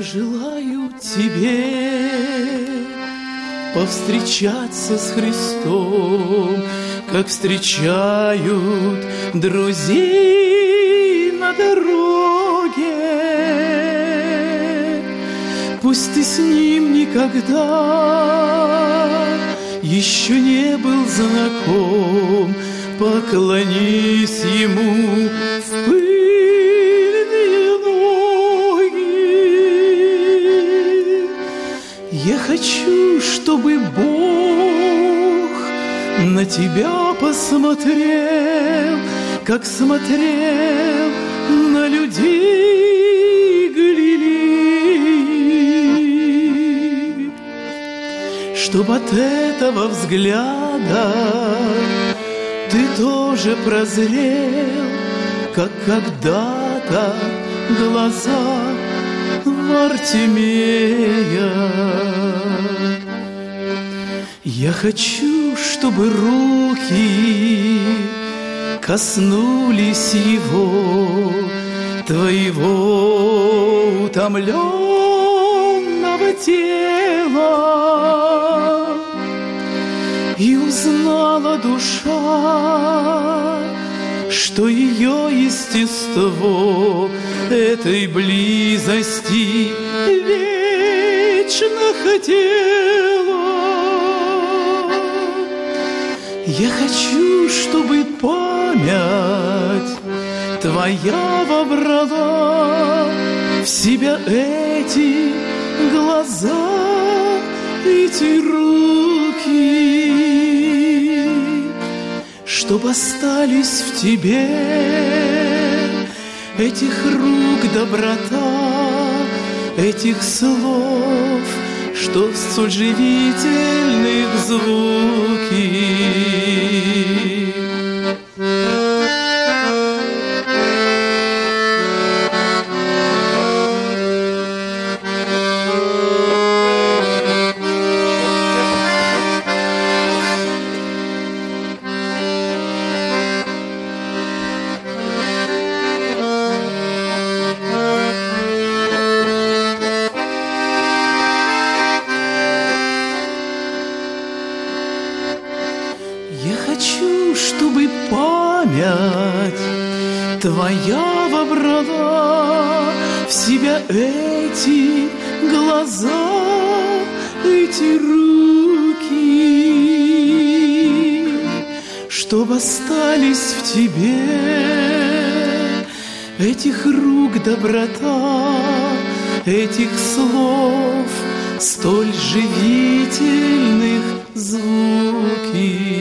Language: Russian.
желаю тебе повстречаться с Христом, как встречают друзей на дороге. Пусть ты с ним никогда еще не был знаком, поклонись ему в пыльные ноги. Я хочу, чтобы Бог на тебя посмотрел, как смотрел на людей Галилеи, чтоб от этого взгляда ты тоже прозрел, как когда-то глаза Вартимея. Я хочу, чтобы руки коснулись его, твоего утомленного тела, и узнала душа, что ее естество этой близости вечно хотело. Я хочу, чтобы память твоя вобрала в себя эти глаза, эти руки, чтоб остались в тебе этих рук доброта, этих слов, что столь живительных звуки. Я хочу, чтобы память твоя вобрала в себя эти глаза, эти руки, чтоб остались в тебе этих рук доброта, этих слов столь живительных звуки.